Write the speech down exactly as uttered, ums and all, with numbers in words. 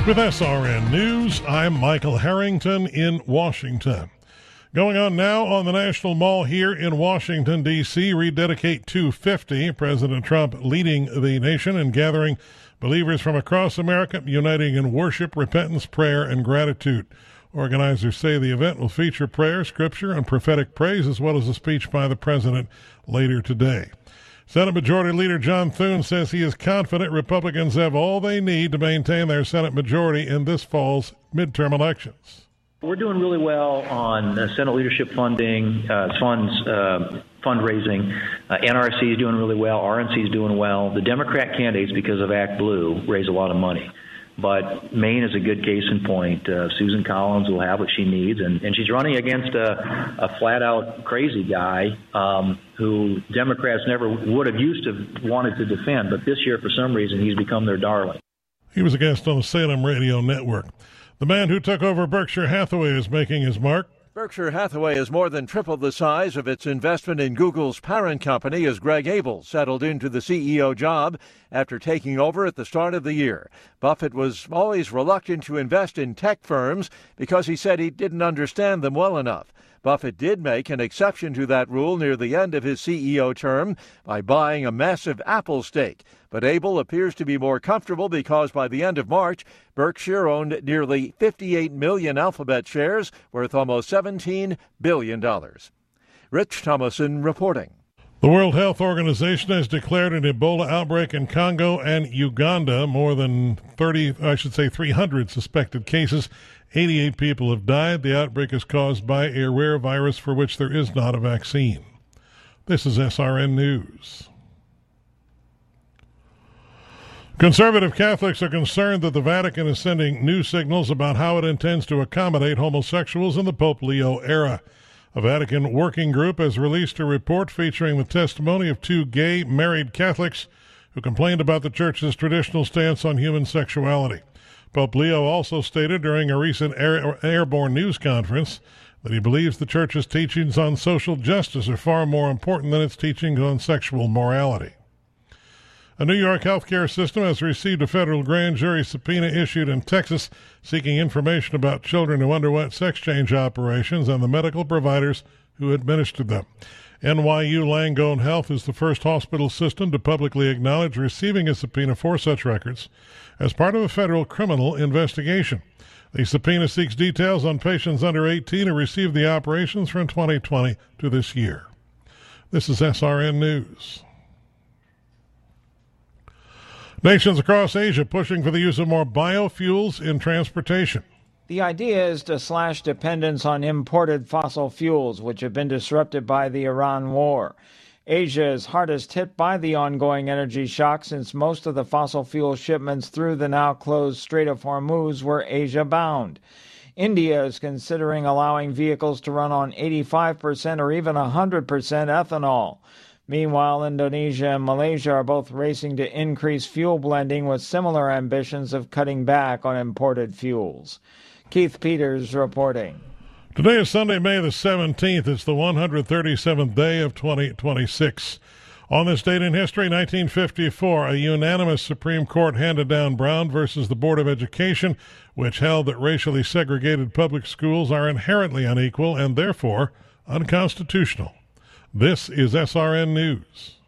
With S R N News, I'm Michael Harrington in Washington. Going on now on the National Mall here in Washington, D C, Rededicate two fifty. President Trump leading the nation and gathering believers from across America, uniting in worship, repentance, prayer, and gratitude. Organizers say the event will feature prayer, scripture, and prophetic praise, as well as a speech by the president later today. Senate Majority Leader John Thune says he is confident Republicans have all they need to maintain their Senate majority in this fall's midterm elections. We're doing really well on uh, Senate leadership funding, uh, funds, uh, fundraising. Uh, N R C is doing really well. R N C is doing well. The Democrat candidates, because of Act Blue, raise a lot of money. But Maine is a good case in point. Uh, Susan Collins will have what she needs, and, and she's running against a, a flat-out crazy guy um, who Democrats never would have used to wanted to defend. But this year, for some reason, he's become their darling. He was a guest on the Salem Radio Network. The man who took over Berkshire Hathaway is making his mark. Berkshire Hathaway has more than tripled the size of its investment in Google's parent company as Greg Abel settled into the C E O job after taking over at the start of the year. Buffett was always reluctant to invest in tech firms because he said he didn't understand them well enough. Buffett did make an exception to that rule near the end of his C E O term by buying a massive Apple stake. But Abel appears to be more comfortable because by the end of March, Berkshire owned nearly fifty-eight million Alphabet shares worth almost seventeen billion dollars. Rich Thomason reporting. The World Health Organization has declared an Ebola outbreak in Congo and Uganda. More than thirty, I should say three hundred suspected cases. eighty-eight people have died. The outbreak is caused by a rare virus for which there is not a vaccine. This is S R N News. Conservative Catholics are concerned that the Vatican is sending new signals about how it intends to accommodate homosexuals in the Pope Leo era. A Vatican working group has released a report featuring the testimony of two gay married Catholics who complained about the Church's traditional stance on human sexuality. Pope Leo also stated during a recent air, airborne news conference that he believes the Church's teachings on social justice are far more important than its teachings on sexual morality. A New York healthcare system has received a federal grand jury subpoena issued in Texas seeking information about children who underwent sex change operations and the medical providers who administered them. N Y U Langone Health is the first hospital system to publicly acknowledge receiving a subpoena for such records as part of a federal criminal investigation. The subpoena seeks details on patients under eighteen who received the operations from twenty twenty to this year. This is S R N News. Nations across Asia pushing for the use of more biofuels in transportation. The idea is to slash dependence on imported fossil fuels, which have been disrupted by the Iran war. Asia is hardest hit by the ongoing energy shock since most of the fossil fuel shipments through the now-closed Strait of Hormuz were Asia-bound. India is considering allowing vehicles to run on eighty-five percent or even one hundred percent ethanol. Meanwhile, Indonesia and Malaysia are both racing to increase fuel blending with similar ambitions of cutting back on imported fuels. Keith Peters reporting. Today is Sunday, May the seventeenth. It's the one hundred thirty-seventh day of twenty twenty-six. On this date in history, nineteen fifty-four, a unanimous Supreme Court handed down Brown versus the Board of Education, which held that racially segregated public schools are inherently unequal and therefore unconstitutional. This is S R N News.